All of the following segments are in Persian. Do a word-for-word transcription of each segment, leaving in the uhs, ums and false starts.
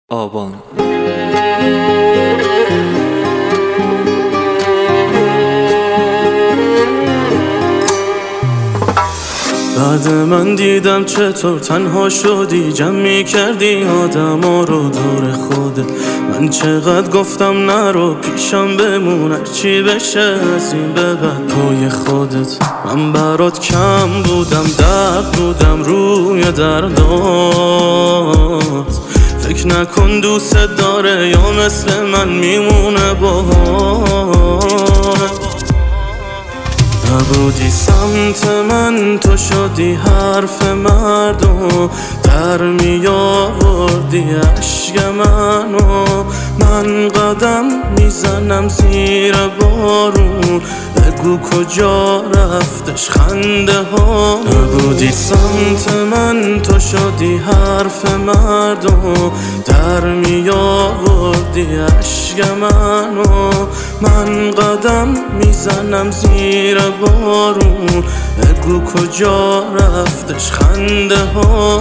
آبان. بعد من دیدم چطور تنها شدی، جمع کردی آدم ها رو دور خودت. من چقدر گفتم نرو، پیشم بمون، هرچی بشه از این به بعد پای خودت. من برات کم بودم، درد بودم روی دردات. فکر نکن دوست داره یا مثل من میمونه باهات. نبودی سمت من، تو شدی حرف مردم، در می آوردی عشق منو. من قدم میزنم زیر بارون، بگو کجا رفتش خنده ها. نبودی سمت من، تو شدی حرف مردم، در می آوردی عشق منو. من قدم میزنم زیر بارون، بگو کجا رفتش خنده ها.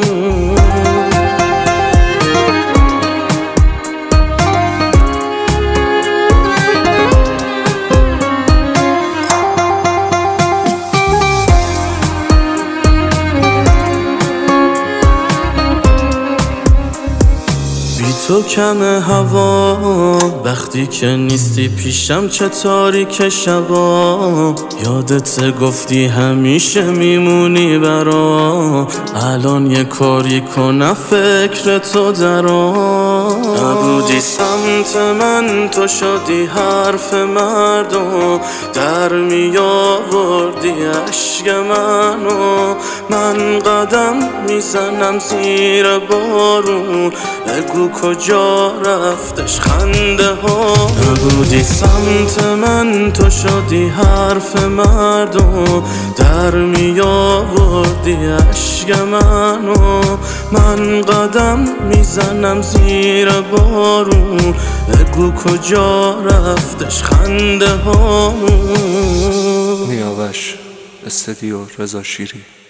تو کم هوا، وقتی که نیستی پیشم چه تاریک شبا. یادت گفتی همیشه میمونی برا، الان یه کاری کنم فکر تو درا. نبودی سمت من، تو شدی حرف مردم، در می آوردی عشق منو. من قدم میزنم زیر بارون، بگو کجا رفتش خنده ها. نبودی سمت من، تو شدی حرف مردم، در می آوردی عشق منو. من قدم میزنم زیر بارون، بگو کجا رفتش خنده ها. نیاوش استدیو رضا شیری.